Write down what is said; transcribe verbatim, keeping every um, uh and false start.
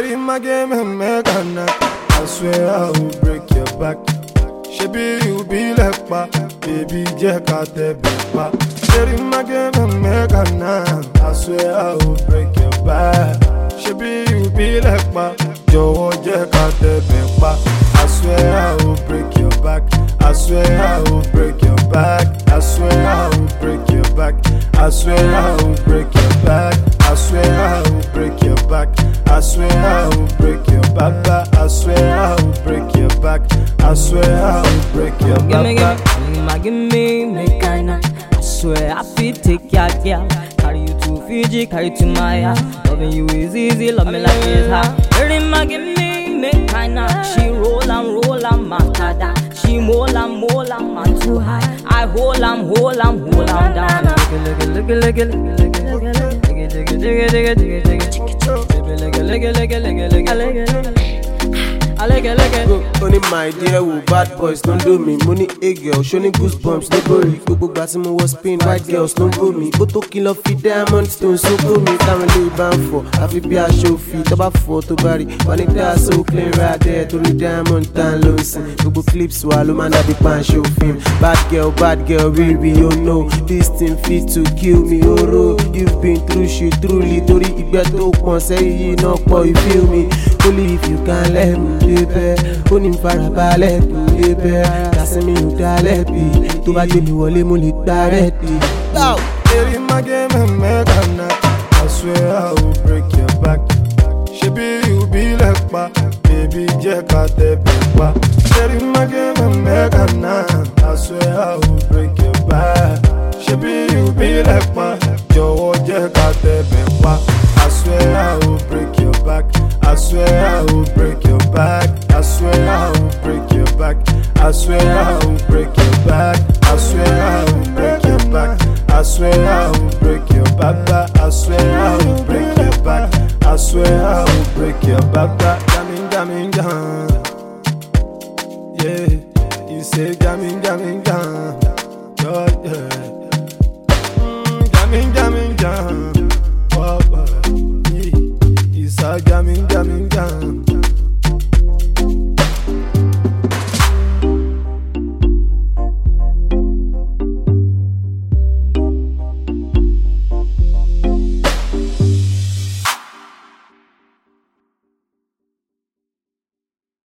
Get in my game and make a knock. I swear I will break your back. Shebi you be like pa, baby Jack out there pa. Get in my game and make a knock. I swear I will break your back. Shebi you be like pa, Joe Jack out there pa. I swear I will break your back. I swear I will break your back. I swear I will break your back. I swear I will break your back. I swear I will break your back. I swear I will break your back. I swear I will break your back. I swear I will break your back. Give me, give me, give me, make I know. I swear I feel take your girl. Carry you to Fiji, carry to my house. Loving you is easy, love me like it's hard. Give me, give me, make I know. She roll and roll and matada. She mole and mole and man too high. I hold am, hold am, hold am down. Look it, look it, look it, look it, look it, look it, look it, look it, look it, look it, look it, look it, I like it, like it. Only my dear, who bad boys don't do me. Money a girl, showing goosebumps, no worry. Go back to my was spin, white girls don't go me. Go to kill off the diamond stones, so go me. Time and live bound for. I feel be a show feet, about four to body. When it does so clean right there to the diamond tan lotion. Go clips swallow man at the pan show film. Bad girl, bad girl, real we you know. This thing fit to kill me, oh ro. You've been through shit truly. Tori it get to one say you know boy you feel me. Only if you can let me. Oní farabalẹ̀ tó lé bẹ́ẹ̀ Kásímì ò dálẹ̀ bí tó bá gbé mi wọlé mo lè gbá rẹ̀ dé. Get in my game and make a knock. I swear I will break your back. Shebi you be like pa, baby Jack out there pa. Get in my game and make a knock. I swear I will break your back. Shebi you be like pa, Joe Jack out there pa. I swear I will break your back. I swear I will break your back. I swear I will break your back. I swear I will break your back. I swear I will break your back. I swear I will break your back. I swear I will break your back. I swear I will break your back. Jamming, jamming, jam. Yeah, you say jamming, jamming, jam. Oh, yeah. Mm, jamming, jamming, jam. Oh, oh. Yeah. You say jamming.